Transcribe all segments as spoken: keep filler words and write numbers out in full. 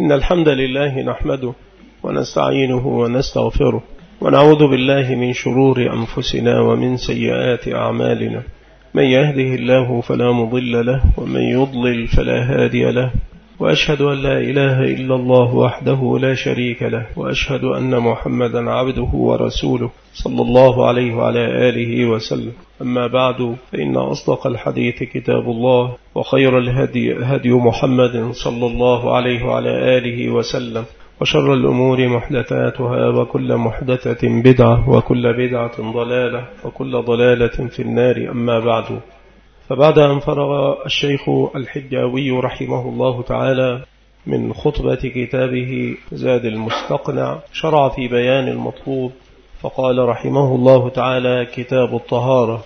إن الحمد لله نحمده ونستعينه ونستغفره ونعوذ بالله من شرور أنفسنا ومن سيئات أعمالنا. من يهده الله فلا مضل له ومن يضلل فلا هادي له، وأشهد أن لا إله إلا الله وحده لا شريك له، وأشهد أن محمدا عبده ورسوله صلى الله عليه وعلى آله وسلم. أما بعد، فإن أصدق الحديث كتاب الله، وخير الهدي هدي محمد صلى الله عليه وعلى آله وسلم، وشر الأمور محدثاتها، وكل محدثة بدعة، وكل بدعة ضلالة، وكل ضلالة في النار. أما بعد، فبعد أن فرغ الشيخ الحجاوي رحمه الله تعالى من خطبة كتابه زاد المستقنع، شرع في بيان المطلوب، فقال رحمه الله تعالى: كتاب الطهارة.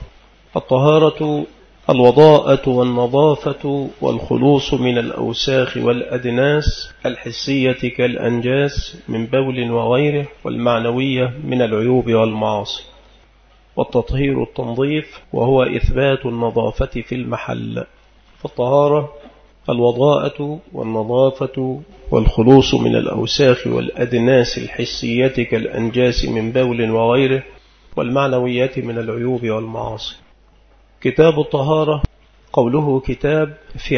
الطهارة الوضاءة والنظافة والخلوص من الأوساخ والأدناس الحسية كالأنجاس من بول وغيره، والمعنوية من العيوب والمعاصي. والتطهير التنظيف، وهو إثبات النظافة في المحل. فالطهارة الوضاءة والنظافة والخلوص من الأوساخ والأدناس الحسية كالأنجاس من بول وغيره، والمعنوية من العيوب والمعاصي. كتاب الطهارة، قوله كتاب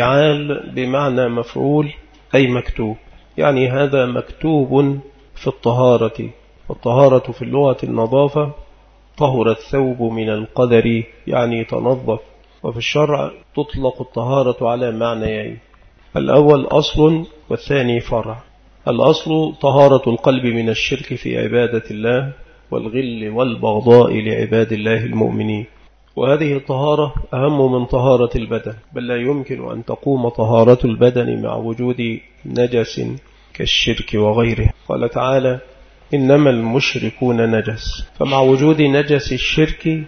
فعال بمعنى مفعول، أي مكتوب، يعني هذا مكتوب في الطهارة. والطهارة في اللغة النظافة، طهر الثوب من القدر، يعني تنظف. وفي الشرع تطلق الطهارة على معنيين: الأول أصل، والثاني فرع. الأصل طهارة القلب من الشرك في عبادة الله والغل والبغضاء لعباد الله المؤمنين. وهذه الطهارة أهم من طهارة البدن، بل لا يمكن أن تقوم طهارة البدن مع وجود نجس كالشرك وغيره. قال تعالى: إنما المشركون نجس. فمع وجود نجس الشرك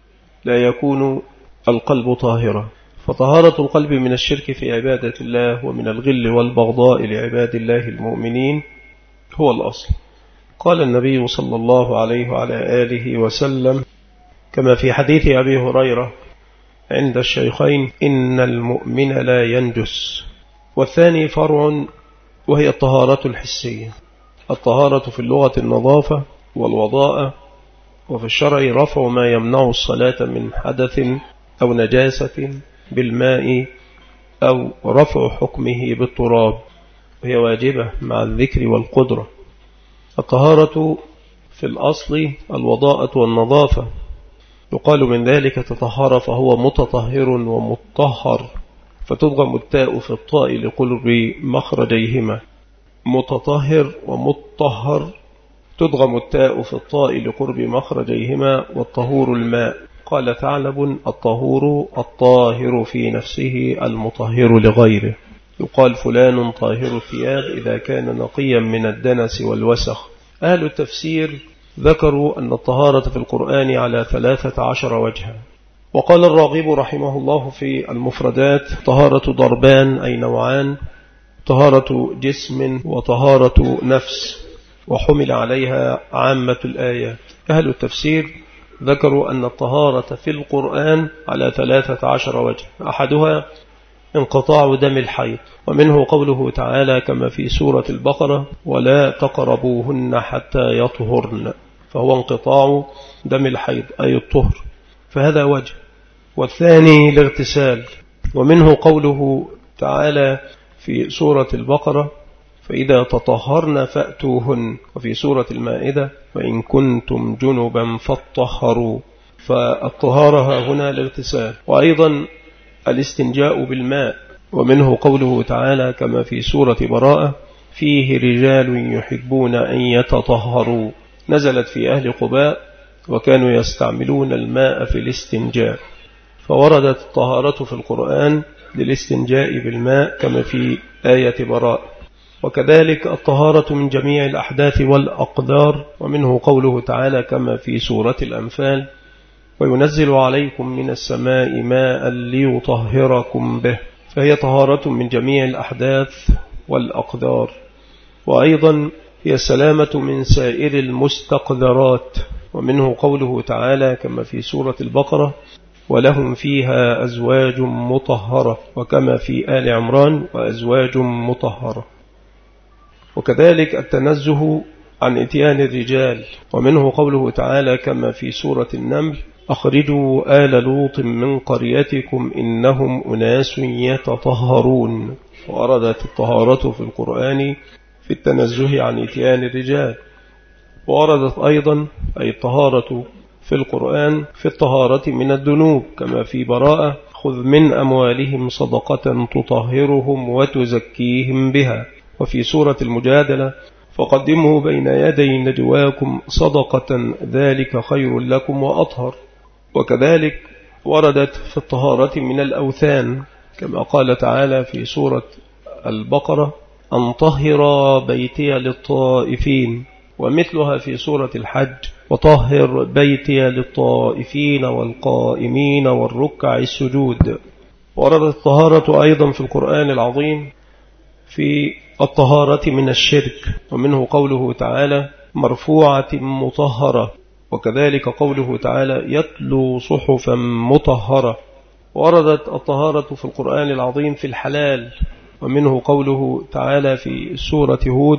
لا يكون القلب طاهرا. فطهارة القلب من الشرك في عبادة الله ومن الغل والبغضاء لعباد الله المؤمنين هو الأصل. قال النبي صلى الله عليه وعلى آله وسلم كما في حديث أبي هريرة عند الشيخين: إن المؤمن لا ينجس. والثاني فرع، وهي الطهارة الحسية. الطهارة في اللغة النظافة والوضاءة، وفي الشرع رفع ما يمنع الصلاة من حدث أو نجاسة بالماء، أو رفع حكمه بالتراب، وهي واجبة مع الذكر والقدرة. الطهارة في الأصل الوضاءة والنظافة، يقال من ذلك تطهر، فهو متطهر ومطهر، فتضغم التاء في الطاء لقرب مخرجيهما. متطهر ومطهر، تضغم التاء في الطاء لقرب مخرجيهما. والطهور الماء. قال ثعلب: الطهور الطاهر في نفسه المطهر لغيره. يقال فلان طاهر الثياب إذا كان نقيا من الدنس والوسخ. أهل التفسير ذكروا أن الطهارة في القرآن على ثلاثة عشر وجها. وقال الراغب رحمه الله في المفردات: طهارة ضربان، أي نوعان: طهارة جسم وطهارة نفس، وحمل عليها عامة الآيات. أهل التفسير ذكروا أن الطهارة في القرآن على ثلاثة عشر وجه. أحدها انقطاع دم الحيض، ومنه قوله تعالى كما في سورة البقرة: ولا تقربوهن حتى يطهرن، فهو انقطاع دم الحيض أي الطهر، فهذا وجه. والثاني الاغتسال، ومنه قوله تعالى في سورة البقرة: فإذا تطهرن فأتوهن، وفي سورة المائدة: وإن كنتم جنبا فاطهروا. فالطهارة هنا الاغتسال. وأيضا الاستنجاء بالماء، ومنه قوله تعالى كما في سورة براءة: فيه رجال يحبون أن يتطهروا، نزلت في أهل قباء وكانوا يستعملون الماء في الاستنجاء. فوردت الطهارة في القرآن للاستنجاء بالماء كما في آية براء. وكذلك الطهارة من جميع الأحداث والأقدار، ومنه قوله تعالى كما في سورة الأنفال: وينزل عليكم من السماء ماء ليطهركم به. فهي طهارة من جميع الأحداث والأقدار. وأيضا هي السلامة من سائر المستقذرات، ومنه قوله تعالى كما في سورة البقرة: ولهم فيها أزواج مطهرة، وكما في آل عمران: وأزواج مطهرة. وكذلك التنزه عن إتيان الرجال، ومنه قوله تعالى كما في سورة النمل: أخرجوا آل لوط من قريتكم إنهم أناس يتطهرون. وردت الطهارة في القرآن في التنزه عن إتيان الرجال، وردت أيضا أي الطهارة في القرآن في الطهارة من الذنوب كما في براءة: خذ من أموالهم صدقة تطهرهم وتزكيهم بها. وفي سورة المجادلة: فقدموا بين يدي نجواكم صدقة ذلك خير لكم وأطهر. وكذلك وردت في الطهارة من الأوثان كما قال تعالى في سورة البقرة: أن طهر بيتي للطائفين، ومثلها في سورة الحج: وطهر بيتي للطائفين والقائمين والركع السجود. وردت الطهارة أيضا في القرآن العظيم في الطهارة من الشرك، ومنه قوله تعالى: مرفوعة مطهرة. وكذلك قوله تعالى: يتلو صحفا مطهرة. وردت الطهارة في القرآن العظيم في الحلال، ومنه قوله تعالى في سورة هود: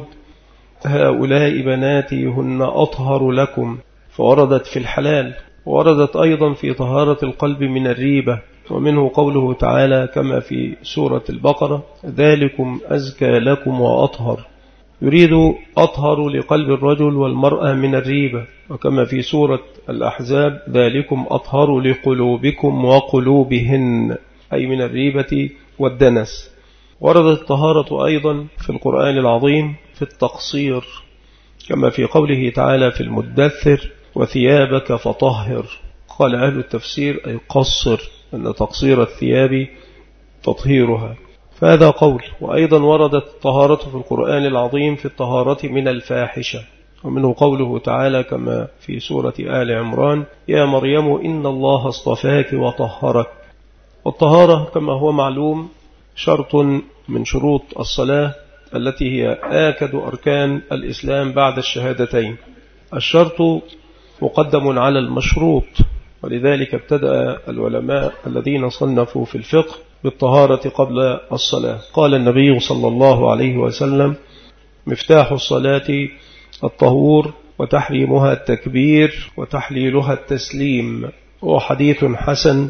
هؤلاء بناتي هن أطهر لكم. فوردت في الحلال. وردت أيضا في طهارة القلب من الريبة، ومنه قوله تعالى كما في سورة البقرة: ذلكم أزكى لكم وأطهر. يريد أطهر لقلب الرجل والمرأة من الريبة، وكما في سورة الأحزاب: ذلكم أطهر لقلوبكم وقلوبهن، أي من الريبة والدنس. وردت الطهارة أيضا في القرآن العظيم في التقصير كما في قوله تعالى في المدثر: وثيابك فطهر. قال أهل التفسير: أي قصر، أن تقصير الثياب تطهيرها. فهذا قول. وأيضا وردت الطهارة في القرآن العظيم في الطهارة من الفاحشة، ومنه قوله تعالى كما في سورة آل عمران: يا مريم إن الله اصطفاك وطهرك. والطهارة كما هو معلوم شرط من شروط الصلاة التي هي آكد أركان الإسلام بعد الشهادتين. الشرط مقدم على المشروط، ولذلك ابتدأ العلماء الذين صنفوا في الفقه بالطهارة قبل الصلاة. قال النبي صلى الله عليه وسلم: مفتاح الصلاة الطهور، وتحريمها التكبير، وتحليلها التسليم. وحديث حسن،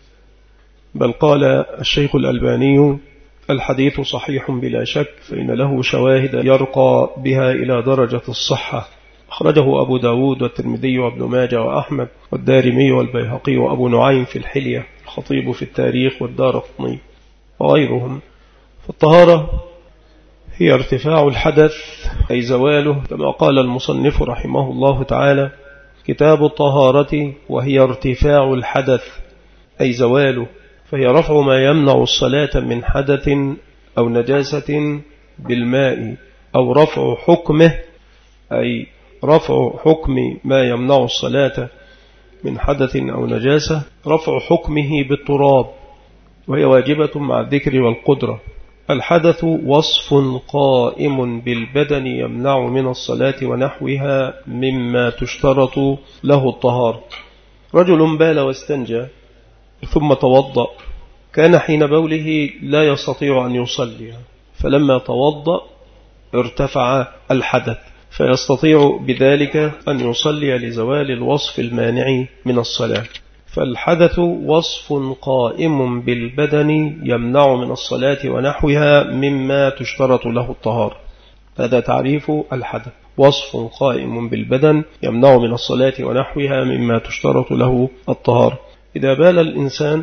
بل قال الشيخ الألباني: الحديث صحيح بلا شك، فإن له شواهد يرقى بها إلى درجة الصحة. أخرجه أبو داود والترمذي وابن ماجه وأحمد والدارمي والبيهقي وأبو نعيم في الحلية، الخطيب في التاريخ والدارقطني وغيرهم. فالطهارة هي ارتفاع الحدث أي زواله، كما قال المصنف رحمه الله تعالى: كتاب الطهارة، وهي ارتفاع الحدث أي زواله، فهي رفع ما يمنع الصلاة من حدث أو نجاسة بالماء، أو رفع حكمه أي رفع حكم ما يمنع الصلاة من حدث أو نجاسة، رفع حكمه بالتراب، وهي واجبة مع الذكر والقدرة. الحدث وصف قائم بالبدن يمنع من الصلاة ونحوها مما تشترط له الطهارة. رجل بال واستنجى ثم توضأ، كان حين بوله لا يستطيع أن يصلي، فلما توضأ ارتفع الحدث، فيستطيع بذلك أن يصلي لزوال الوصف المانع من الصلاة. فالحدث وصف قائم بالبدن يمنع من الصلاة ونحوها مما تشترط له الطهارة. هذا تعريف الحدث: وصف قائم بالبدن يمنع من الصلاة ونحوها مما تشترط له الطهارة. إذا بال الإنسان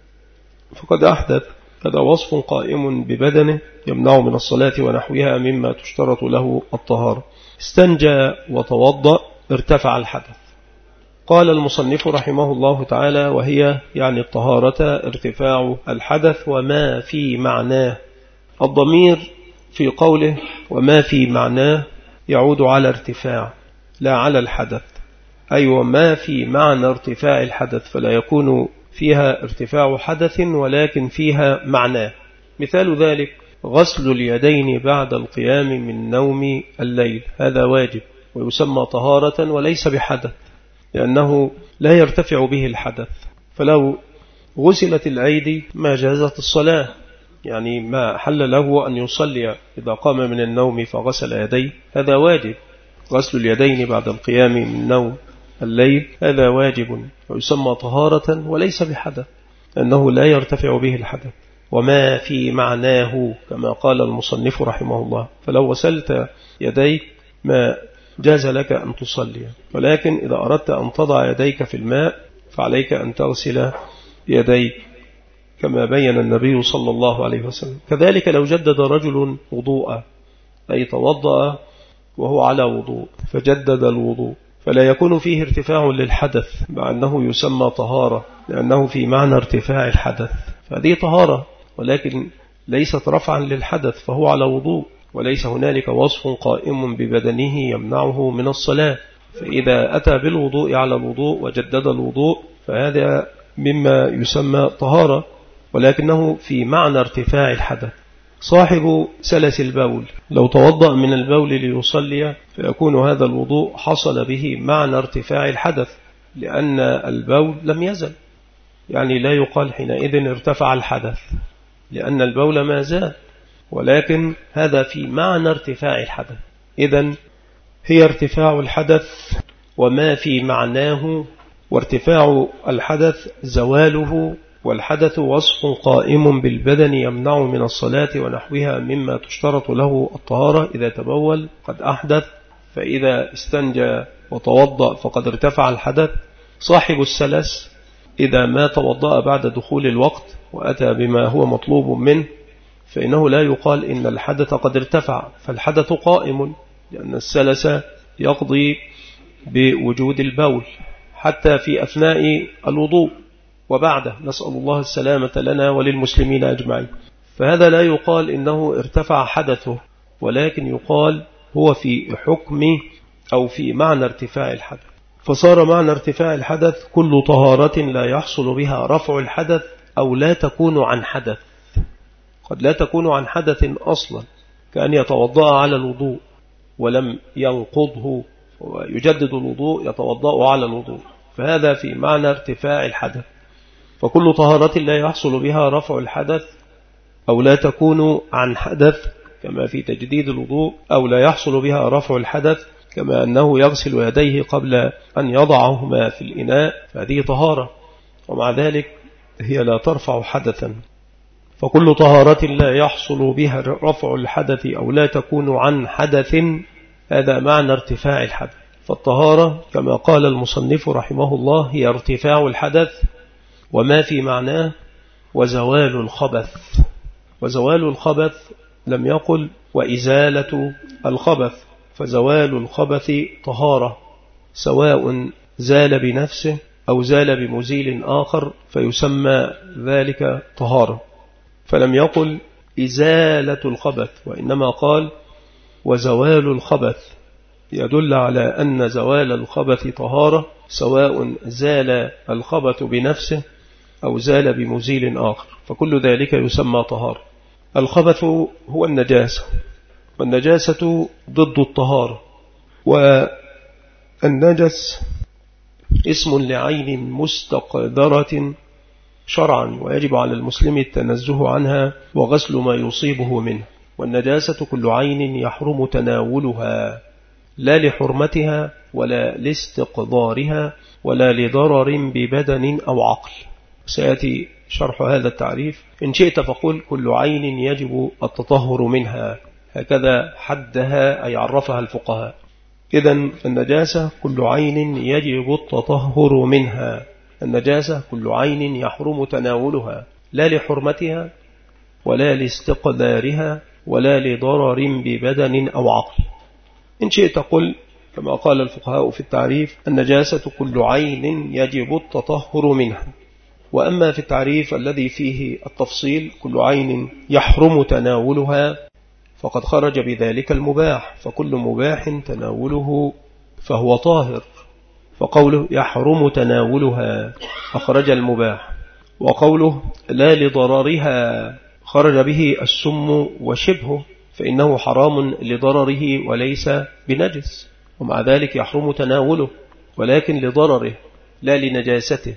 فقد أحدث، هذا وصف قائم ببدنه يمنع من الصلاة ونحوها مما تشترط له الطهارة. استنجى وتوضأ ارتفع الحدث. قال المصنف رحمه الله تعالى: وهي يعني الطهارة ارتفاع الحدث وما في معناه. الضمير في قوله وما في معناه يعود على ارتفاع لا على الحدث، أي وما في معنى ارتفاع الحدث، فلا يكون فيها ارتفاع حدث ولكن فيها معناه. مثال ذلك غسل اليدين بعد القيام من نوم الليل، هذا واجب ويسمى طهارة وليس بحدث، لأنه لا يرتفع به الحدث. فلو غسلت الأيدي ما جازت الصلاة، يعني ما حل له أن يصلي إذا قام من النوم فغسل يديه، هذا واجب. غسل اليدين بعد القيام من نوم الليل هذا واجب ويسمى طهارة وليس بحدث، أنه لا يرتفع به الحدث. وما في معناه كما قال المصنف رحمه الله، فلو غسلت يديك ما جاز لك أن تصلي، ولكن إذا أردت أن تضع يديك في الماء فعليك أن تغسل يديك كما بين النبي صلى الله عليه وسلم. كذلك لو جدد رجل وضوء، أي توضأ وهو على وضوء فجدد الوضوء، فلا يكون فيه ارتفاع للحدث مع أنه يسمى طهارة، لأنه في معنى ارتفاع الحدث، فهذه طهارة ولكن ليست رفعا للحدث، فهو على وضوء وليس هنالك وصف قائم ببدنه يمنعه من الصلاة. فإذا أتى بالوضوء على الوضوء وجدد الوضوء فهذا مما يسمى طهارة، ولكنه في معنى ارتفاع الحدث. صاحب سلس البول لو توضأ من البول ليصلي فيكون هذا الوضوء حصل به معنى ارتفاع الحدث، لأن البول لم يزل، يعني لا يقال حينئذ ارتفع الحدث لأن البول ما زال، ولكن هذا في معنى ارتفاع الحدث. إذن هي ارتفاع الحدث وما في معناه، وارتفاع الحدث زواله، والحدث وصف قائم بالبدن يمنع من الصلاة ونحوها مما تشترط له الطهارة. إذا تبول قد أحدث، فإذا استنجى وتوضأ فقد ارتفع الحدث. صاحب السلس إذا ما توضأ بعد دخول الوقت وأتى بما هو مطلوب منه فإنه لا يقال إن الحدث قد ارتفع، فالحدث قائم، لأن السلس يقضي بوجود البول حتى في أثناء الوضوء وبعده، نسأل الله السلامة لنا وللمسلمين أجمعين. فهذا لا يقال إنه ارتفع حدثه، ولكن يقال هو في حكم أو في معنى ارتفاع الحدث. فصار معنى ارتفاع الحدث كل طهارة لا يحصل بها رفع الحدث أو لا تكون عن حدث. قد لا تكون عن حدث أصلا، كأن يتوضأ على الوضوء ولم ينقضه ويجدد الوضوء يتوضأ على الوضوء، فهذا في معنى ارتفاع الحدث. فكل طهارة لا يحصل بها رفع الحدث أو لا تكون عن حدث، كما في تجديد الوضوء، أو لا يحصل بها رفع الحدث كما أنه يغسل يديه قبل أن يضعهما في الإناء، فهذه طهارة، ومع ذلك هي لا ترفع حدثا. فكل طهارة لا يحصل بها رفع الحدث أو لا تكون عن حدث، هذا معنى ارتفاع الحدث. فالطهارة كما قال المصنف رحمه الله هي ارتفاع الحدث وما في معناه وزوال الخبث. وزوال الخبث لم يقل وإزالة الخبث، فزوال الخبث طهارة، سواء زال بنفسه أو زال بمزيل آخر فيسمى ذلك طهارة. فلم يقل إزالة الخبث، وإنما قال وزوال الخبث، يدل على أن زوال الخبث طهارة، سواء زال الخبث بنفسه أو زال بمزيل آخر، فكل ذلك يسمى طهارة. الخبث هو النجاسة، والنجاسة ضد الطهارة، والنجس اسم لعين مستقدرة شرعا، ويجب على المسلم التنزه عنها وغسل ما يصيبه منه. والنجاسة كل عين يحرم تناولها، لا لحرمتها ولا لاستقدارها ولا لضرر ببدن أو عقل. سيأتي شرح هذا التعريف. إن شئت فقل كل عين يجب التطهر منها، هكذا حدها أي عرفها الفقهاء. إذن النجاسة كل عين يجب التطهر منها، النجاسة كل عين يحرم تناولها، لا لحرمتها ولا لاستقدارها ولا لضرر ببدن أو عقل. إن شئت قل كما قال الفقهاء في التعريف النجاسة كل عين يجب التطهر منها. وأما في التعريف الذي فيه التفصيل كل عين يحرم تناولها فقد خرج بذلك المباح، فكل مباح تناوله فهو طاهر، فقوله يحرم تناولها أخرج المباح، وقوله لا لضررها خرج به السم وشبهه، فإنه حرام لضرره وليس بنجس، ومع ذلك يحرم تناوله ولكن لضرره لا لنجاسته.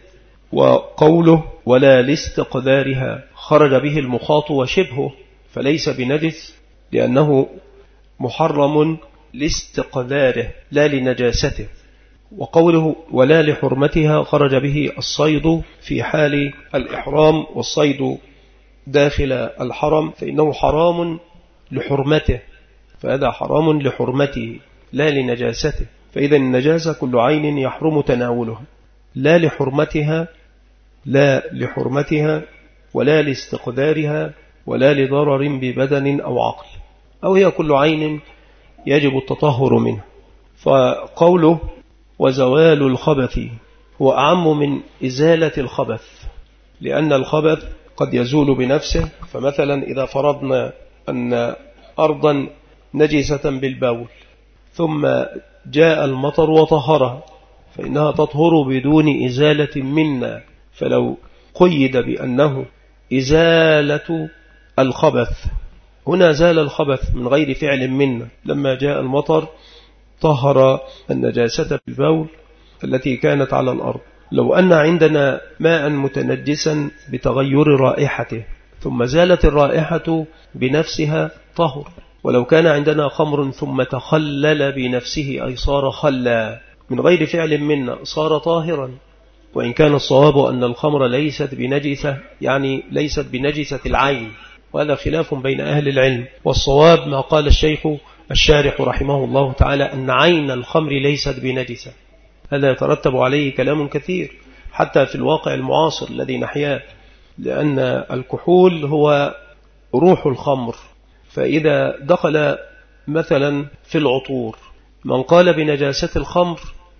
وقوله ولا لاستقذارها خرج به المخاط وشبهه فليس بنجس لأنه محرم لاستقذاره لا لنجاسته. وقوله ولا لحرمتها خرج به الصيد في حال الإحرام، والصيد داخل الحرم فإنه حرام لحرمته، فهذا حرام لحرمته لا لنجاسته. فإذا النجاسة كل عين يحرم تناولها، لا لحرمتها لا لحرمتها ولا لاستقذارها ولا لضرر ببدن أو عقل، أو هي كل عين يجب التطهر منه. فقوله وزوال الخبث هو أعم من إزالة الخبث، لأن الخبث قد يزول بنفسه. فمثلا إذا فرضنا أن أرضا نجسة بالبول ثم جاء المطر وطهرها فإنها تطهر بدون إزالة منا، فلو قيد بأنه إزالة الخبث هنا زال الخبث من غير فعل منا، لما جاء المطر طهر النجاسة بالبول التي كانت على الأرض. لو أن عندنا ماء متنجسا بتغير رائحته ثم زالت الرائحة بنفسها طهر، ولو كان عندنا خمر ثم تخلل بنفسه أي صار خلا من غير فعل منا صار طاهرا. وإن كان الصواب أن الخمر ليست بنجسة، يعني ليست بنجسة العين، وهذا خلاف بين أهل العلم، والصواب ما قال الشيخ الشارح رحمه الله تعالى أن عين الخمر ليست بنجسة. هذا يترتب عليه كلام كثير حتى في الواقع المعاصر الذي نحياه، لأن الكحول هو روح الخمر، فإذا دخل مثلا في العطور من قال بنجاسة الخمر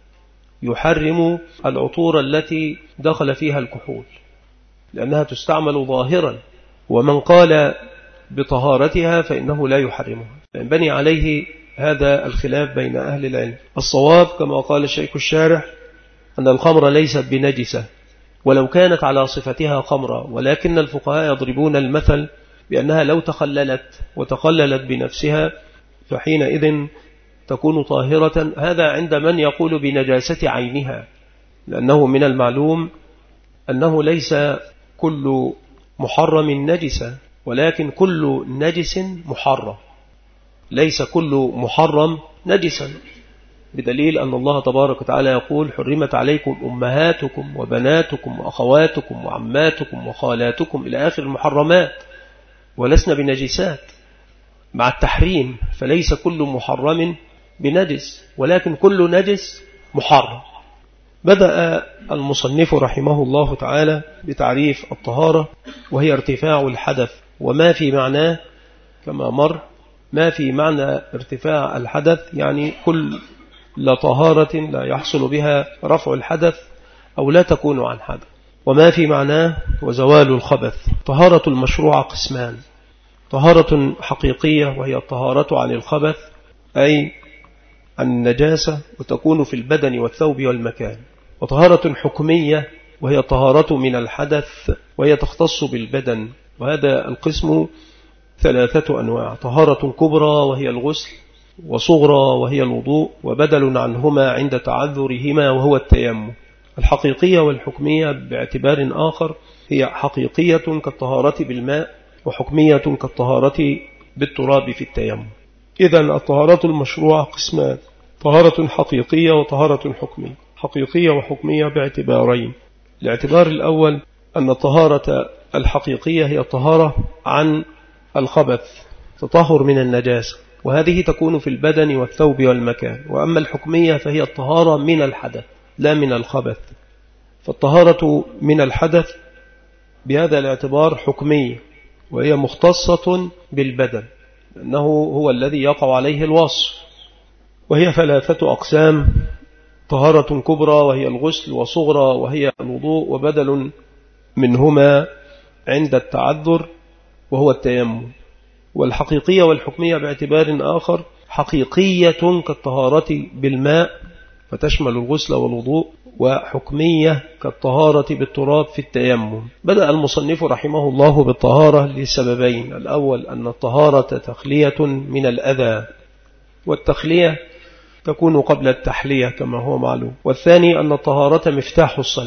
يحرم العطور التي دخل فيها الكحول لأنها تستعمل ظاهرا، ومن قال بطهارتها فإنه لا يحرمها. ينبني عليه هذا الخلاف بين أهل العلم. الصواب كما قال الشيخ الشارح أن الخمر ليست بنجسة ولو كانت على صفتها خمرة، ولكن الفقهاء يضربون المثل بأنها لو تخللت وتخللت بنفسها فحينئذ تكون طاهرة. هذا عند من يقول بنجاسة عينها، لأنه من المعلوم أنه ليس كل محرم نجسة، ولكن كل نجس محرم، ليس كل محرم نجسا، بدليل أن الله تبارك وتعالى يقول حرمت عليكم أمهاتكم وبناتكم وأخواتكم وعماتكم وخالاتكم إلى آخر المحرمات، ولسنا بنجسات مع التحريم، فليس كل محرم بنجس ولكن كل نجس محرم. بدأ المصنف رحمه الله تعالى بتعريف الطهارة، وهي ارتفاع الحدث وما في معناه كما مر. ما في معنى ارتفاع الحدث يعني كل لا طهارة لا يحصل بها رفع الحدث أو لا تكون عن حدث. وما في معناه وزوال الخبث. طهارة المشروع قسمان: طهارة حقيقية وهي الطهارة عن الخبث أي عن النجاسة وتكون في البدن والثوب والمكان، وطهارة حكمية وهي الطهارة من الحدث وهي تختص بالبدن. وهذا القسم ثلاثة أنواع: طهارة كبرى وهي الغسل، وصغرى وهي الوضوء، وبدل عنهما عند تعذرهما وهو التيمم. الحقيقية والحكمية باعتبار آخر هي حقيقية كالطهارة بالماء، وحكمية كالطهارة بالتراب في التيمم. إذن الطهارة المشروعة قسمان: طهارة حقيقية وطهارة حكمية. حقيقية وحكمية باعتبارين: الاعتبار الأول أن الطهارة الحقيقية هي الطهارة عن الخبث، تطهر من النجاسة، وهذه تكون في البدن والثوب والمكان. وأما الحكمية فهي الطهارة من الحدث لا من الخبث. فالطهارة من الحدث بهذا الاعتبار حكمية، وهي مختصة بالبدن لأنه هو الذي يقع عليه الوصف. وهي ثلاثة أقسام: طهارة كبرى وهي الغسل، وصغرى وهي الوضوء، وبدل منهما عند التعذر وهو التيمم. والحقيقية والحكمية باعتبار آخر: حقيقية كالطهارة بالماء فتشمل الغسل والوضوء، وحكمية كالطهارة بالتراب في التيمم. بدأ المصنف رحمه الله بالطهارة لسببين: الأول أن الطهارة تخلية من الأذى، والتخلية تكون قبل التحلية كما هو معلوم. والثاني أن الطهارة مفتاح الصلاة،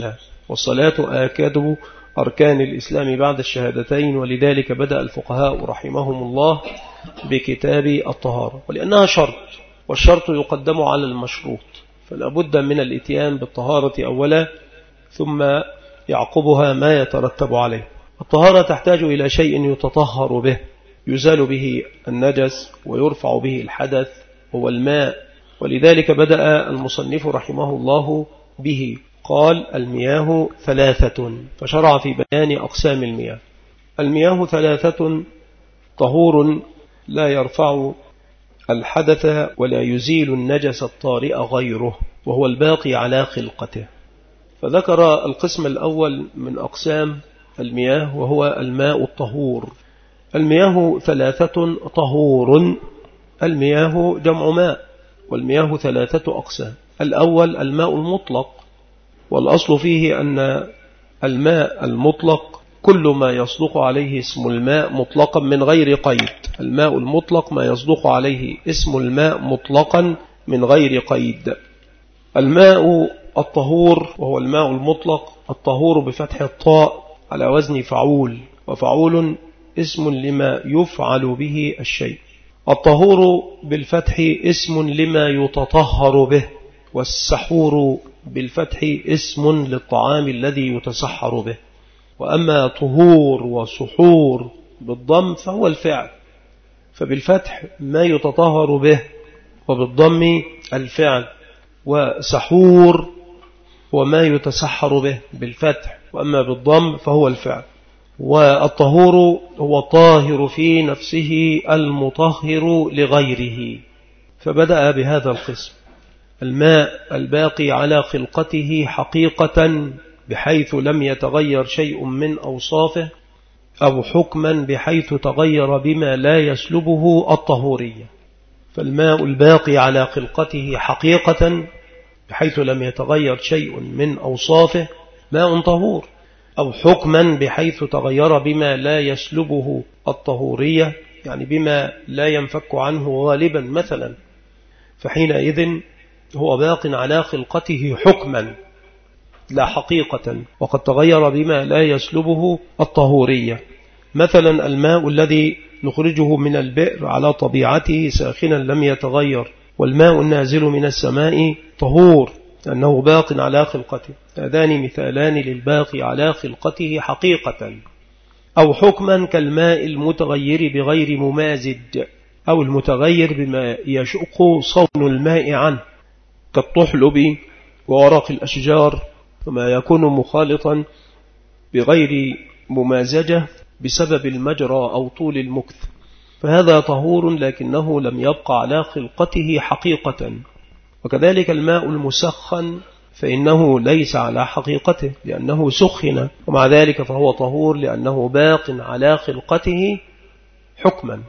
والصلاة آكد أركان الإسلام بعد الشهادتين، ولذلك بدأ الفقهاء رحمهم الله بكتاب الطهارة، ولأنها شرط، والشرط يقدم على المشروط، فلا بد من الاتيان بالطهارة أولا ثم يعقبها ما يترتب عليه. الطهارة تحتاج إلى شيء يتطهر به، يزال به النجس ويرفع به الحدث، هو الماء، ولذلك بدأ المصنف رحمه الله به، قال المياه ثلاثة، فشرع في بيان أقسام المياه. المياه ثلاثة: طهور لا يرفع الحدث ولا يزيل النجس الطارئ غيره، وهو الباقي على خلقته. فذكر القسم الأول من أقسام المياه وهو الماء الطهور. المياه ثلاثة طهور، المياه جمع ماء، والمياه ثلاثة أقسام. الأول الماء المطلق، والأصل فيه أن الماء المطلق كل ما يصدق عليه اسم الماء مطلقا من غير قيد. الماء المطلق ما يصدق عليه اسم الماء مطلقا من غير قيد. الماء الطهور وهو الماء المطلق، الطهور بفتح الطاء على وزن فعول، وفعول اسم لما يفعل به الشيء. الطهور بالفتح اسم لما يتطهر به، والسحور بالفتح اسم للطعام الذي يتسحر به. وأما طهور وسحور بالضم فهو الفعل، فبالفتح ما يتطهر به، وبالضم الفعل. وسحور وما يتسحر به بالفتح، وأما بالضم فهو الفعل. والطهور هو الطاهر في نفسه المطهر لغيره، فبدأ بهذا القسم: الماء الباقي على خلقته حقيقة بحيث لم يتغير شيء من أوصافه، أو حكما بحيث تغير بما لا يسلبه الطهورية. فالماء الباقي على خلقته حقيقة بحيث لم يتغير شيء من أوصافه ماء طهور، أو حكما بحيث تغير بما لا يسلبه الطهورية، يعني بما لا ينفك عنه غالبا مثلا، فحينئذ هو باق على خلقته حكما لا حقيقة، وقد تغير بما لا يسلبه الطهورية. مثلا الماء الذي نخرجه من البئر على طبيعته ساخنا لم يتغير، والماء النازل من السماء طهور لأنه باق على خلقته. هذان مثالان للباقي على خلقته حقيقة. أو حكما كالماء المتغير بغير ممازج، أو المتغير بما يشق صون الماء عنه، كالطحلب وورق الأشجار، فما يكون مخالطا بغير ممازجة بسبب المجرى أو طول المكث، فهذا طهور لكنه لم يبقى على خلقته حقيقة. وكذلك الماء المسخن فإنه ليس على حقيقته لأنه سخن، ومع ذلك فهو طهور لأنه باق على خلقته حكما،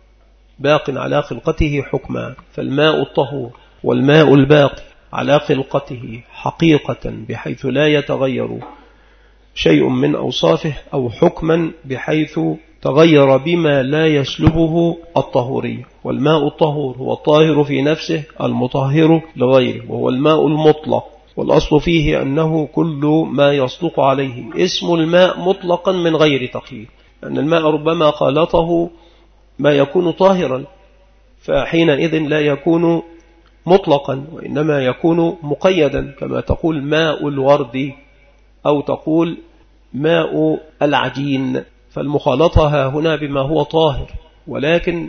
باق على خلقته حكما. فالماء الطهور والماء الباقي على خلقته حقيقة بحيث لا يتغير شيء من أوصافه، أو حكما بحيث تغير بما لا يسلبه الطهورية. والماء الطهور هو الطاهر في نفسه المطهر لغيره، وهو الماء المطلق، والأصل فيه أنه كل ما يصدق عليه اسم الماء مطلقا من غير تقييد، لأن الماء ربما خالطه ما يكون طاهرا، فحينئذ لا يكون مطلقا وإنما يكون مقيدا، كما تقول ماء الورد أو تقول ماء العجين. فالمخالطة هنا بما هو طاهر، ولكن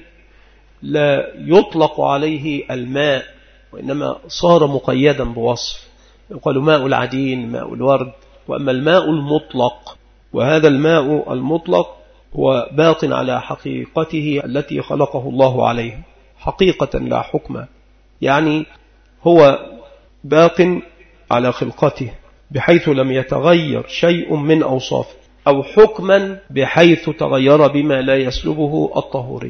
لا يطلق عليه الماء، وإنما صار مقيدا بوصف، يقال ماء العجين، ماء الورد. وأما الماء المطلق، وهذا الماء المطلق هو باق على حقيقته التي خلقه الله عليها حقيقة لا حكما، يعني هو باق على خلقته بحيث لم يتغير شيء من أوصافه، أو حكما بحيث تغير بما لا يسلبه الطهوري.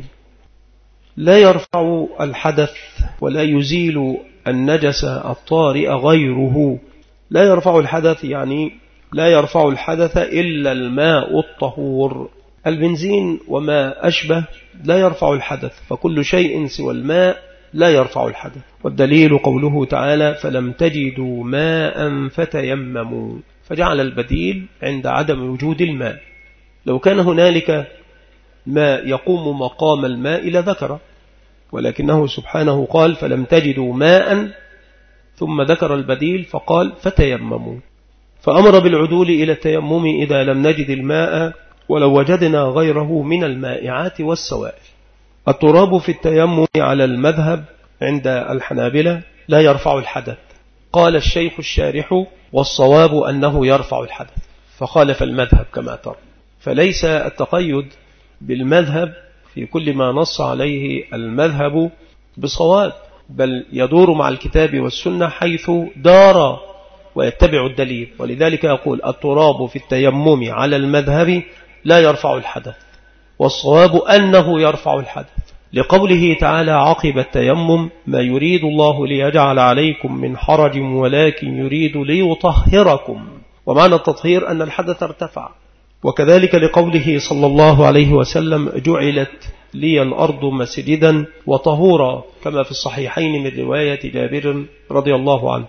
لا يرفع الحدث ولا يزيل النجس الطارئ غيره. لا يرفع الحدث يعني لا يرفع الحدث إلا الماء الطهور. البنزين وما أشبه لا يرفع الحدث، فكل شيء سوى الماء لا يرفع الحدث. والدليل قوله تعالى فلم تجدوا ماء فتيمموا، فجعل البديل عند عدم وجود الماء. لو كان هنالك ما يقوم مقام الماء لذكر، ولكنه سبحانه قال فلم تجدوا ماء ثم ذكر البديل فقال فتيمموا، فأمر بالعدول إلى التيمم إذا لم نجد الماء ولو وجدنا غيره من المائعات والسوائل. التراب في التيمم على المذهب عند الحنابلة لا يرفع الحدث. قال الشيخ الشارح والصواب أنه يرفع الحدث، فخالف المذهب كما ترى. فليس التقيد بالمذهب في كل ما نص عليه المذهب بصواب، بل يدور مع الكتاب والسنة حيث دار ويتبع الدليل. ولذلك يقول التراب في التيمم على المذهب لا يرفع الحدث، والصواب أنه يرفع الحدث، لقوله تعالى عقب التيمم ما يريد الله ليجعل عليكم من حرج ولكن يريد ليطهركم. ومعنى التطهير أن الحدث ارتفع. وكذلك لقوله صلى الله عليه وسلم جعلت لي الأرض مسجدا وطهورا، كما في الصحيحين من رواية جابر رضي الله عنه،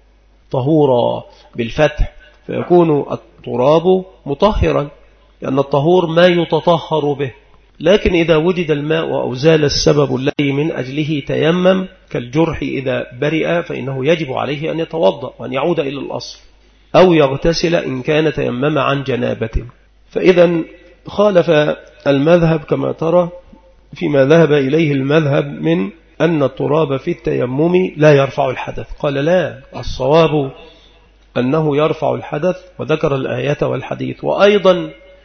طهورا بالفتح، فيكون التراب مطهرا، لأن الطهور ما يتطهر به. لكن إذا وجد الماء وأزال السبب الذي من أجله تيمم كالجرح إذا برئ فإنه يجب عليه أن يتوضأ وأن يعود إلى الأصل، أو يغتسل إن كان تيمم عن جنابة. فإذا خالف المذهب كما ترى فيما ذهب إليه المذهب من أن التراب في التيمم لا يرفع الحدث. قال لا، الصواب أنه يرفع الحدث، وذكر الآية والحديث. وأيضا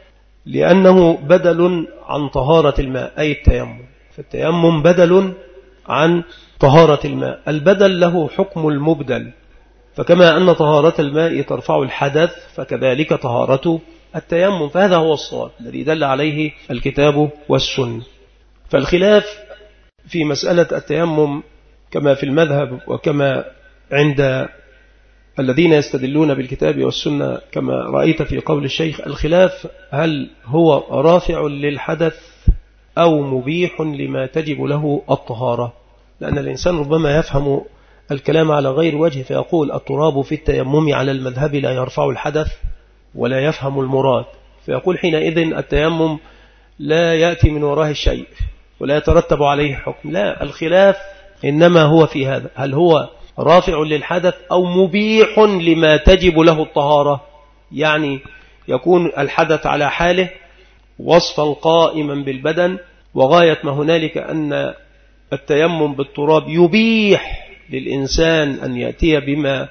لأنه بدل عن طهارة الماء أي التيمم، فالتيمم بدل عن طهارة الماء، البدل له حكم المبدل، فكما أن طهارة الماء ترفع الحدث فكذلك طهارة التيمم. فهذا هو الصواب الذي دل عليه الكتاب والسنة. فالخلاف في مسألة التيمم كما في المذهب وكما عند الذين يستدلون بالكتاب والسنة كما رأيت في قول الشيخ، الخلاف هل هو رافع للحدث أو مبيح لما تجب له الطهارة، لأن الإنسان ربما يفهم الكلام على غير وجه فيقول التراب في التيمم على المذهب لا يرفع الحدث ولا يفهم المراد، فيقول حينئذ التيمم لا يأتي من وراه الشيء ولا يترتب عليه حكم. لا، الخلاف إنما هو في هذا، هل هو رافع للحدث أو مبيح لما تجب له الطهارة، يعني يكون الحدث على حاله وصفا قائما بالبدن، وغاية ما هنالك أن التيمم بالتراب يبيح للإنسان أن يأتي بما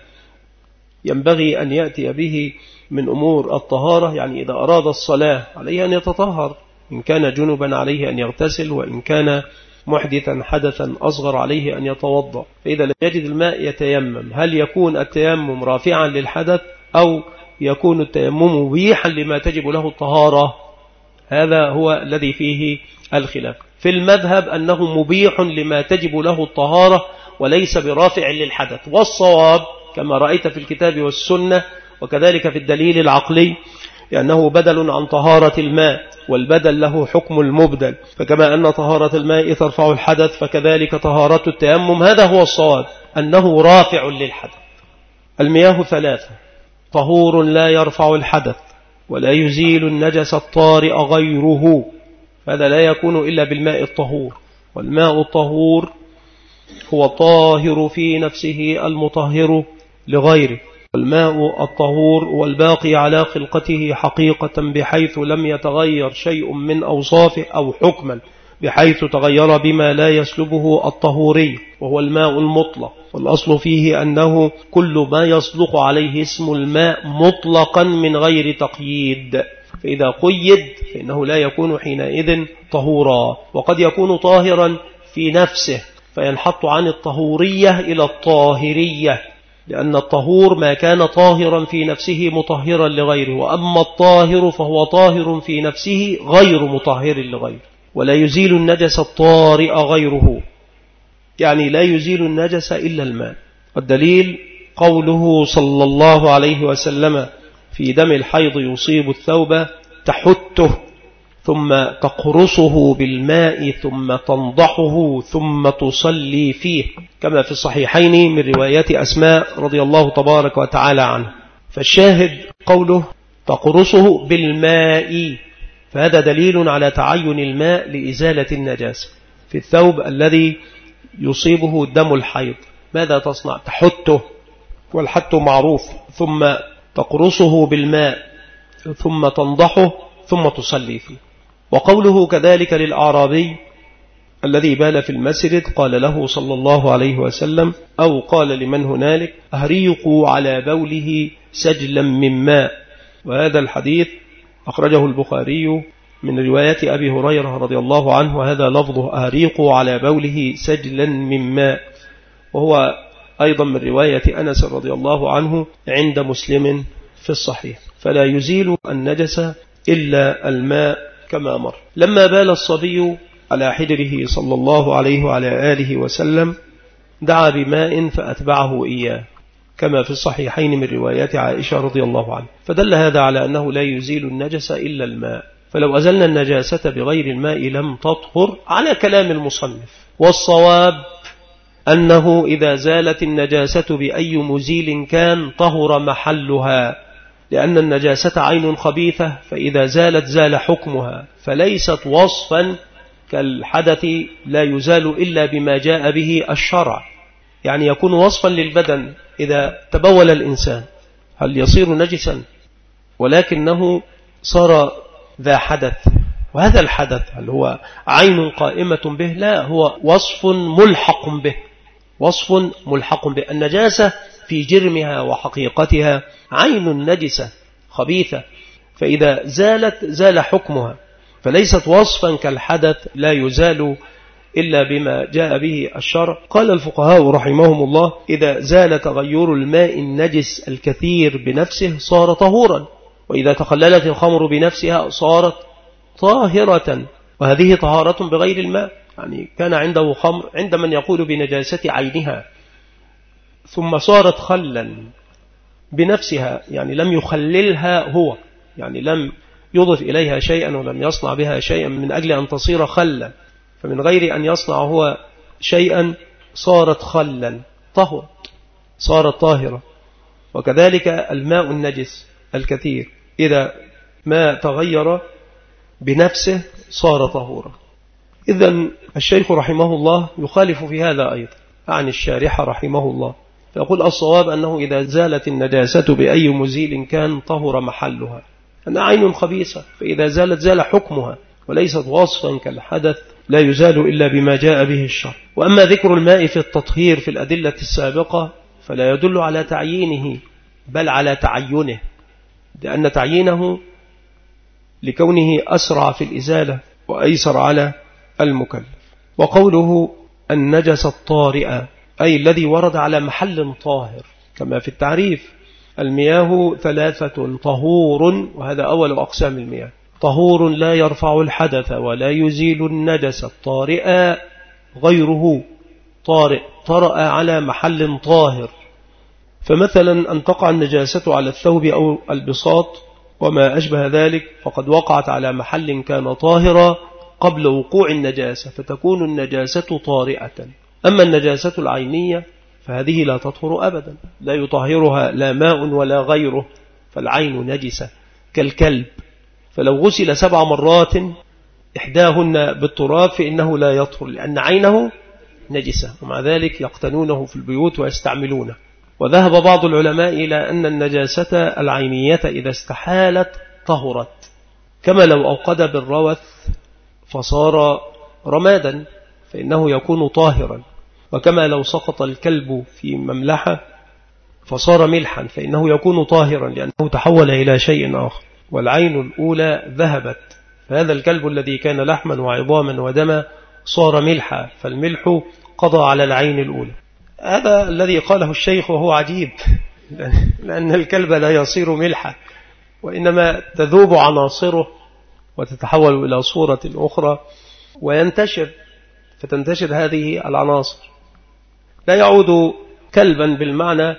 ينبغي أن يأتي به من أمور الطهارة. يعني إذا أراد الصلاة عليه أن يتطهر، إن كان جنبا عليه أن يغتسل، وإن كان محدثا حدثا أصغر عليه أن يتوضأ. فإذا لم يجد الماء يتيمم، هل يكون التيمم رافعا للحدث أو يكون التيمم مبيحا لما تجب له الطهارة؟ هذا هو الذي فيه الخلاف. في المذهب أنه مبيح لما تجب له الطهارة وليس برافع للحدث، والصواب كما رأيت في الكتاب والسنة وكذلك في الدليل العقلي لأنه بدل عن طهارة الماء، والبدل له حكم المبدل، فكما أن طهارة الماء ترفع الحدث فكذلك طهارة التيمم. هذا هو الصواب أنه رافع للحدث. المياه ثلاثة: طهور لا يرفع الحدث ولا يزيل النجس الطارئ غيره، هذا لا يكون إلا بالماء الطهور، والماء الطهور هو طاهر في نفسه المطهر لغيره. الماء الطهور والباقي على خلقته حقيقة بحيث لم يتغير شيء من أوصافه، أو حكما بحيث تغير بما لا يسلبه الطهوري، وهو الماء المطلق. والأصل فيه أنه كل ما يصدق عليه اسم الماء مطلقا من غير تقييد، فإذا قيد فإنه لا يكون حينئذ طهورا. وقد يكون طاهرا في نفسه فينحط عن الطهورية إلى الطاهرية، لأن الطهور ما كان طاهرا في نفسه مطهرا لغيره، وأما الطاهر فهو طاهر في نفسه غير مطهر لغيره. ولا يزيل النجس الطارئ غيره، يعني لا يزيل النجس إلا الماء. والدليل قوله صلى الله عليه وسلم في دم الحيض يصيب الثوب تحته ثم تقرصه بالماء ثم تنضحه ثم تصلي فيه، كما في الصحيحين من رواية أسماء رضي الله تبارك وتعالى عنه. فالشاهد قوله تقرصه بالماء، فهذا دليل على تعين الماء لإزالة النجاسة. في الثوب الذي يصيبه دم الحيض ماذا تصنع؟ تحته، والحت معروف، ثم تقرصه بالماء ثم تنضحه ثم تصلي فيه. وقوله كذلك للأعرابي الذي بال في المسجد قال له صلى الله عليه وسلم أو قال لمن هنالك أهريقوا على بوله سجلا من ماء. وهذا الحديث أخرجه البخاري من رواية أبي هريرة رضي الله عنه، وهذا لفظه أهريقوا على بوله سجلا من ماء، وهو أيضا من رواية أنس رضي الله عنه عند مسلم في الصحيح. فلا يزيل النجس إلا الماء كما مر. لما بال الصبي على حجره صلى الله عليه وعلى آله وسلم دعا بماء فأتبعه إياه، كما في الصحيحين من روايات عائشة رضي الله عنها. فدل هذا على أنه لا يزيل النجس إلا الماء، فلو أزلنا النجاسة بغير الماء لم تطهر على كلام المصنف. والصواب أنه إذا زالت النجاسة بأي مزيل كان طهر محلها، لأن النجاسة عين خبيثة، فإذا زالت زال حكمها، فليست وصفا كالحدث لا يزال إلا بما جاء به الشرع. يعني يكون وصفا للبدن، إذا تبول الإنسان هل يصير نجسا؟ ولكنه صار ذا حدث، وهذا الحدث هل هو عين قائمة به؟ لا، هو وصف ملحق به، وصف ملحق به. النجاسة في جرمها وحقيقتها عين نجسة خبيثة، فإذا زالت زال حكمها، فليست وصفا كالحدث لا يزال إلا بما جاء به الشرع. قال الفقهاء رحمهم الله إذا زال تغير الماء النجس الكثير بنفسه صار طهورا، وإذا تخللت الخمر بنفسها صارت طاهرة، وهذه طهارة بغير الماء. يعني كان عنده خمر عند من يقول بنجاسة عينها، ثم صارت خلا بنفسها، يعني لم يخللها هو، يعني لم يضف إليها شيئا ولم يصنع بها شيئا من أجل أن تصير خلا، فمن غير أن يصنع هو شيئا صارت خلا طهرت، صارت طاهرة. وكذلك الماء النجس الكثير إذا ما تغير بنفسه صار طهورا. إذن الشيخ رحمه الله يخالف في هذا أيضا عن الشارح رحمه الله، فيقول الصواب أنه إذا زالت النجاسة بأي مزيل كان طهر محلها، أنها عين خبيثة، فإذا زالت زال حكمها، وليست وصفا كالحدث لا يزال إلا بما جاء به الشرع. وأما ذكر الماء في التطهير في الأدلة السابقة فلا يدل على تعيينه بل على تعينه، لأن تعيينه لكونه أسرع في الإزالة وأيسر على المكلف. وقوله النجس الطارئة أي الذي ورد على محل طاهر، كما في التعريف المياه ثلاثة طهور، وهذا أول أقسام المياه، طهور لا يرفع الحدث ولا يزيل النجس، الطارئة غيره طارئ طرأ على محل طاهر. فمثلا أن تقع النجاسة على الثوب أو البساط وما أشبه ذلك فقد وقعت على محل كان طاهرا قبل وقوع النجاسة، فتكون النجاسة طارئة. أما النجاسة العينية فهذه لا تطهر أبدا، لا يطهرها لا ماء ولا غيره، فالعين نجسة كالكلب، فلو غسل سبع مرات إحداهن بالتراب فإنه لا يطهر، لأن عينه نجسة، ومع ذلك يقتنونه في البيوت ويستعملونه. وذهب بعض العلماء إلى أن النجاسة العينية إذا استحالت طهرت، كما لو أوقد بالروث فصار رمادا فإنه يكون طاهرا، وكما لو سقط الكلب في مملحة فصار ملحا فإنه يكون طاهرا لأنه تحول إلى شيء آخر، والعين الأولى ذهبت، فهذا الكلب الذي كان لحما وعظاما ودما صار ملحا، فالملح قضى على العين الأولى. هذا الذي قاله الشيخ وهو عجيب، لأن الكلب لا يصير ملحا، وإنما تذوب عناصره وتتحول إلى صورة أخرى وينتشر، فتنتشر هذه العناصر، لا يعود كلبا بالمعنى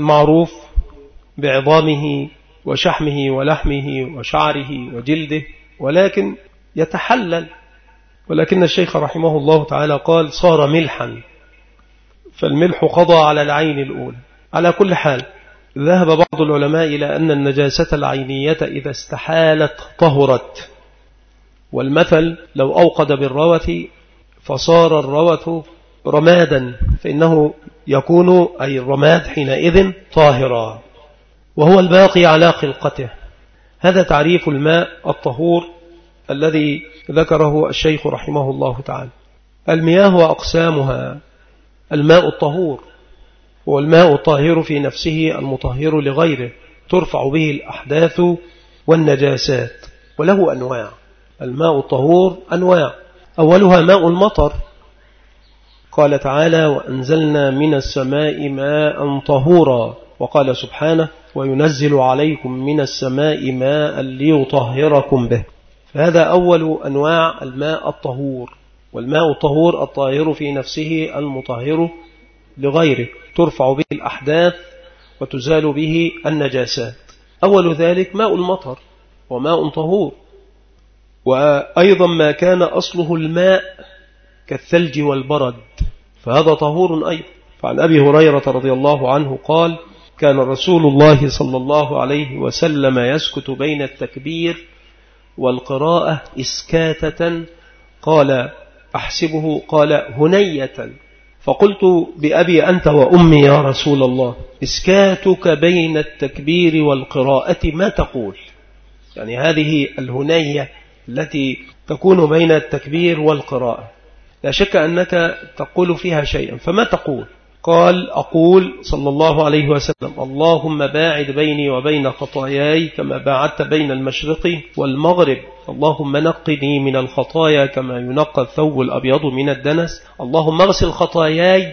المعروف بعظامه وشحمه ولحمه وشعره وجلده، ولكن يتحلل، ولكن الشيخ رحمه الله تعالى قال صار ملحا، فالملح قضى على العين الأولى. على كل حال ذهب بعض العلماء إلى أن النجاسة العينية إذا استحالت طهرت، والمثل لو أوقد بالروث فصار الروث رمادا فإنه يكون أي الرماد حينئذ طاهرا، وهو الباقي على خلقته. هذا تعريف الماء الطهور الذي ذكره الشيخ رحمه الله تعالى. المياه وأقسامها: الماء الطهور هو الماء الطاهر في نفسه المطهر لغيره، ترفع به الأحداث والنجاسات، وله أنواع. الماء الطهور أنواع، أولها ماء المطر، قال تعالى: وأنزلنا من السماء ماء طهورا، وقال سبحانه: وينزل عليكم من السماء ماء ليطهركم به. فهذا أول أنواع الماء الطهور. والماء الطهور الطاهر في نفسه المطهر لغيره، ترفع به الأحداث وتزال به النجاسات. أول ذلك ماء المطر وماء طهور. وأيضا ما كان أصله الماء كالثلج والبرد فهذا طهور أيضا. فعن أبي هريرة رضي الله عنه قال: كان رسول الله صلى الله عليه وسلم يسكت بين التكبير والقراءة إسكاتة، قال أحسبه قال هنية، فقلت بأبي أنت وأمي يا رسول الله، إسكاتك بين التكبير والقراءة ما تقول؟ يعني هذه الهنية التي تكون بين التكبير والقراءة لا شك أنك تقول فيها شيئا، فما تقول؟ قال: أقول صلى الله عليه وسلم: اللهم باعد بيني وبين خطاياي كما باعدت بين المشرق والمغرب، اللهم نقني من الخطايا كما ينقى الثوب الأبيض من الدنس، اللهم اغسل خطاياي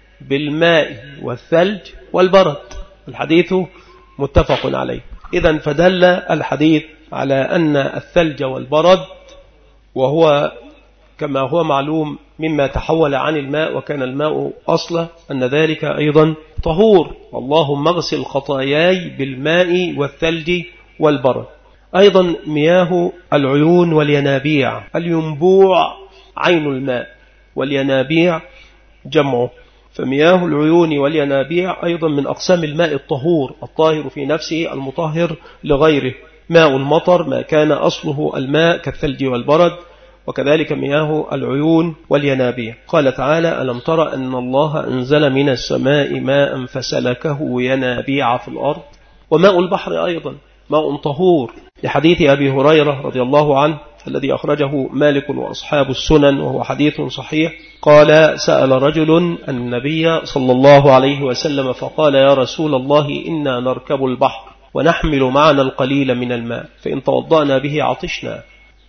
بالماء والثلج والبرد. الحديث متفق عليه. إذن فدل الحديث على أن الثلج والبرد، وهو كما هو معلوم مما تحول عن الماء وكان الماء أصله، أن ذلك أيضا طهور. اللهم اغسل خطاياي بالماء والثلج والبرد. أيضا مياه العيون والينابيع، الينبوع عين الماء والينابيع جمعه، فمياه العيون والينابيع أيضا من أقسام الماء الطهور الطاهر في نفسه المطهر لغيره. ماء المطر ما كان أصله الماء كالثلج والبرد، وكذلك مياه العيون والينابيع. قال تعالى: ألم تر أن الله أنزل من السماء ماء فسلكه ينابيع في الأرض. وماء البحر أيضا ماء طهور، لحديث أبي هريرة رضي الله عنه الذي أخرجه مالك وأصحاب السنن وهو حديث صحيح. قال: سأل رجل النبي صلى الله عليه وسلم فقال: يا رسول الله، إنا نركب البحر ونحمل معنا القليل من الماء، فإن توضأنا به عطشنا،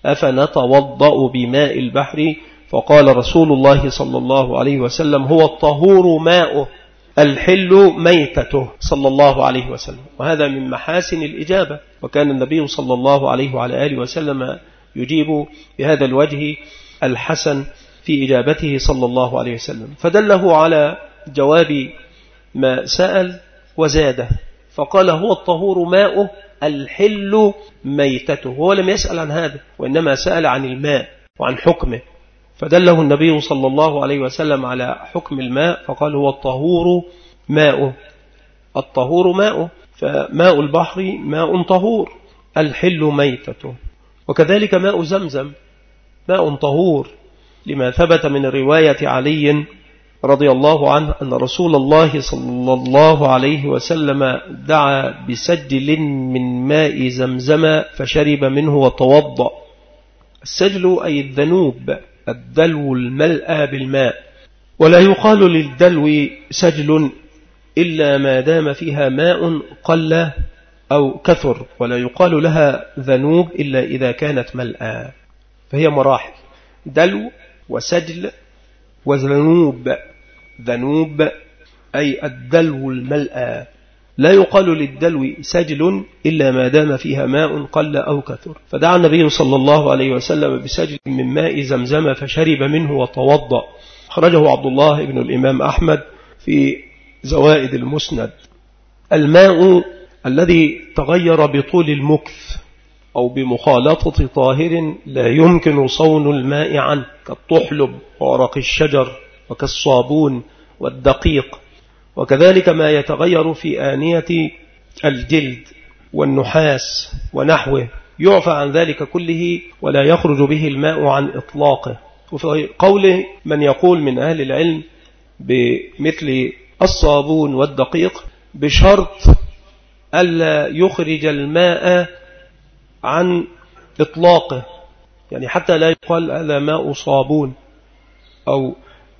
أفنتوضأ بماء البحر؟ فقال رسول الله صلى الله عليه وسلم: هو الطهور ماؤه الحل ميتته، صلى الله عليه وسلم. وهذا من محاسن الإجابة، وكان النبي صلى الله عليه وعلى آله وسلم يجيب بهذا الوجه الحسن في إجابته صلى الله عليه وسلم، فدله على جواب ما سأل وزاده، فقال: هو الطهور ماؤه الحل ميتته. هو لم يسأل عن هذا، وإنما سأل عن الماء وعن حكمه، فدله النبي صلى الله عليه وسلم على حكم الماء، فقال: هو الطهور ماؤه. الطهور ماؤه، فماء البحر ماء طهور الحل ميتته. وكذلك ماء زمزم ماء طهور، لما ثبت من رواية علي رضي الله عنه أن رسول الله صلى الله عليه وسلم دعا بسجل من ماء زمزم فشرب منه وتوضأ. السجل أي الذنوب، الدلو الملأى بالماء، ولا يقال للدلو سجل إلا ما دام فيها ماء قل أو كثر، ولا يقال لها ذنوب إلا إذا كانت ملأى، فهي مراحل: دلو وسجل وذنوب. ذنوب أي الدلو الملأى، لا يقال للدلو سجل إلا ما دام فيها ماء قل أو كثر. فدعا النبي صلى الله عليه وسلم بسجل من ماء زمزم فشرب منه وتوضأ. خرجه عبد الله بن الإمام أحمد في زوائد المسند. الماء الذي تغير بطول المكث، أو بمخالطة طاهر لا يمكن صون الماء عنه، كالطحلب وورق الشجر وكالصابون والدقيق. وكذلك ما يتغير في آنية الجلد والنحاس ونحوه يعفى عن ذلك كله ولا يخرج به الماء عن إطلاقه. وفي قول من يقول من أهل العلم بمثل الصابون والدقيق بشرط ألا يخرج الماء عن إطلاقه، يعني حتى لا يقال هذا ماء صابون أو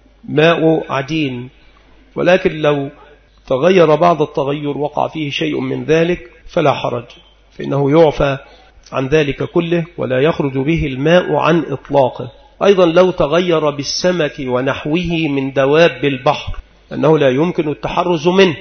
ماء عجين، ولكن لو تغير بعض التغير وقع فيه شيء من ذلك فلا حرج، فإنه يعفى عن ذلك كله ولا يخرج به الماء عن إطلاقه. أيضا لو تغير بالسمك ونحوه من دواب البحر أنه لا يمكن التحرز منه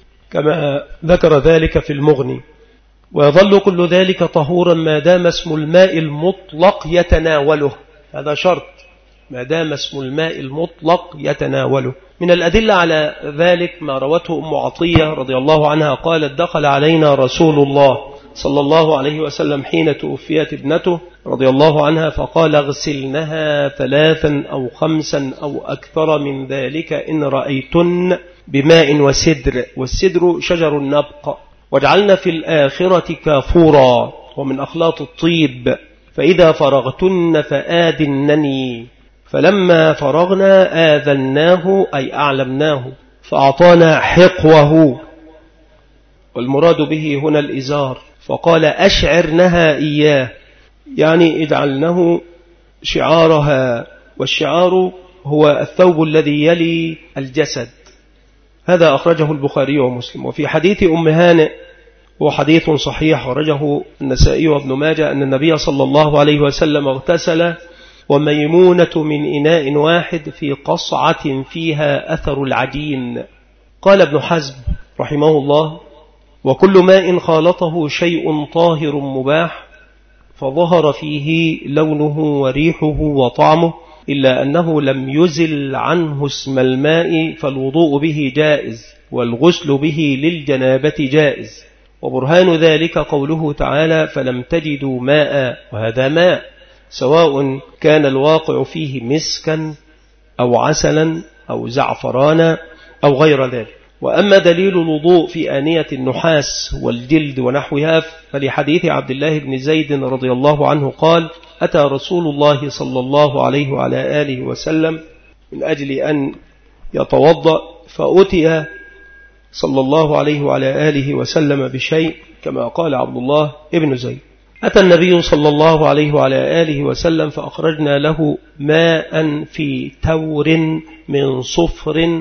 كما ذكر ذلك في المغني. ويظل كل ذلك طهورا ما دام اسم الماء المطلق يتناوله، هذا شرط، ما دام اسم الماء المطلق يتناوله. من الأدلة على ذلك ما روته أم عطية رضي الله عنها قالت دخل علينا رسول الله صلى الله عليه وسلم حين توفيت ابنته رضي الله عنها فقال اغسلنها ثلاثا أو خمسا أو أكثر من ذلك إن رأيتن بماء وسدر، والسدر شجر النبق، واجعلنا في الآخرة كافورا ومن أخلاط الطيب، فإذا فرغتن فآذنني. فلما فرغنا آذناه أي أعلمناه فأعطانا حقوه، والمراد به هنا الإزار، فقال أشعرنها إياه، يعني اجعلنه شعارها، والشعار هو الثوب الذي يلي الجسد. هذا أخرجه البخاري ومسلم. وفي حديث أم هانئ هو حديث صحيح ورجه النسائي وابن ماجه أن النبي صلى الله عليه وسلم اغتسل وميمونة من إناء واحد في قصعة فيها أثر العجين. قال ابن حزم رحمه الله وكل ماء خالطه شيء طاهر مباح فظهر فيه لونه وريحه وطعمه إلا أنه لم يزل عنه اسم الماء فالوضوء به جائز والغسل به للجنابة جائز. وبرهان ذلك قوله تعالى فلم تجدوا ماء، وهذا ماء سواء كان الواقع فيه مسكا أو عسلا أو زعفرانا أو غير ذلك. وأما دليل الوضوء في آنية النحاس والجلد ونحوها فلحديث عبد الله بن زيد رضي الله عنه قال أتى رسول الله صلى الله عليه وعلى آله وسلم من أجل أن يتوضأ فأتي صلى الله عليه وعلى آله وسلم بشيء كما قال عبد الله ابن زيد. أتى النبي صلى الله عليه وعلى آله وسلم فأخرجنا له ماء في تور من صفر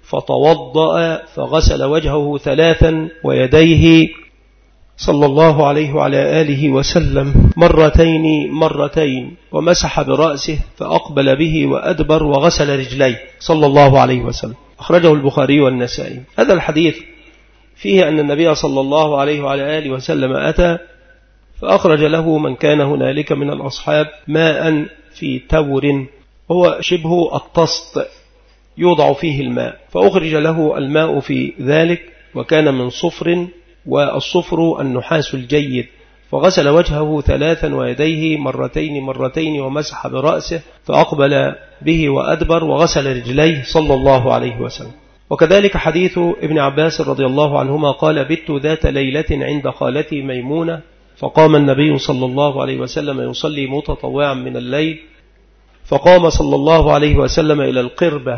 فتوضأ فغسل وجهه ثلاثا ويديه صلى الله عليه وعلى آله وسلم مرتين مرتين ومسح برأسه فأقبل به وأدبر وغسل رجليه صلى الله عليه وسلم. أخرجه البخاري والنسائي. هذا الحديث فيه أن النبي صلى الله عليه وعلى آله وسلم أتى فأخرج له من كان هنالك من الأصحاب ماء في تور هو شبه الطست يوضع فيه الماء، فأخرج له الماء في ذلك وكان من صفر، والصفر النحاس الجيد، فغسل وجهه ثلاثا ويديه مرتين مرتين ومسح برأسه فأقبل به وأدبر وغسل رجليه صلى الله عليه وسلم. وكذلك حديث ابن عباس رضي الله عنهما قال بت ذات ليلة عند خالتي ميمونة فقام النبي صلى الله عليه وسلم يصلي متطوعا من الليل فقام صلى الله عليه وسلم إلى القربة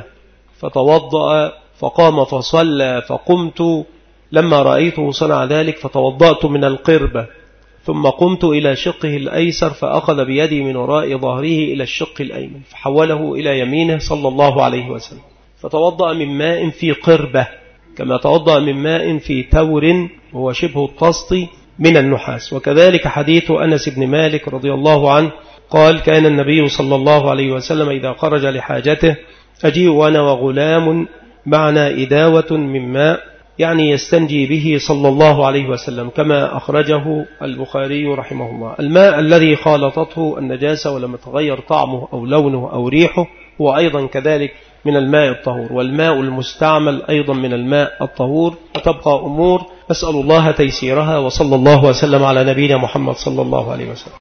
فتوضأ فقام فصلى فقمت لما رأيته صنع ذلك فتوضأت من القربة ثم قمت إلى شقه الأيسر فأخذ بيدي من وراء ظهره إلى الشق الأيمن فحوله إلى يمينه صلى الله عليه وسلم فتوضأ من ماء في قربة كما توضأ من ماء في تور وهو شبه الطست من النحاس. وكذلك حديث أنس بن مالك رضي الله عنه قال كان النبي صلى الله عليه وسلم إذا خرج لحاجته أجيء وأنا وغلام معنا إداوة من ماء يعني يستنجي به صلى الله عليه وسلم كما أخرجه البخاري رحمه الله. الماء الذي خالطته النجاسة ولم يتغير طعمه أو لونه أو ريحه هو أيضا كذلك من الماء الطهور، والماء المستعمل أيضا من الماء الطهور، وتبقى أمور نسأل الله تيسيرها. وصلى الله وسلم على نبينا محمد صلى الله عليه وسلم.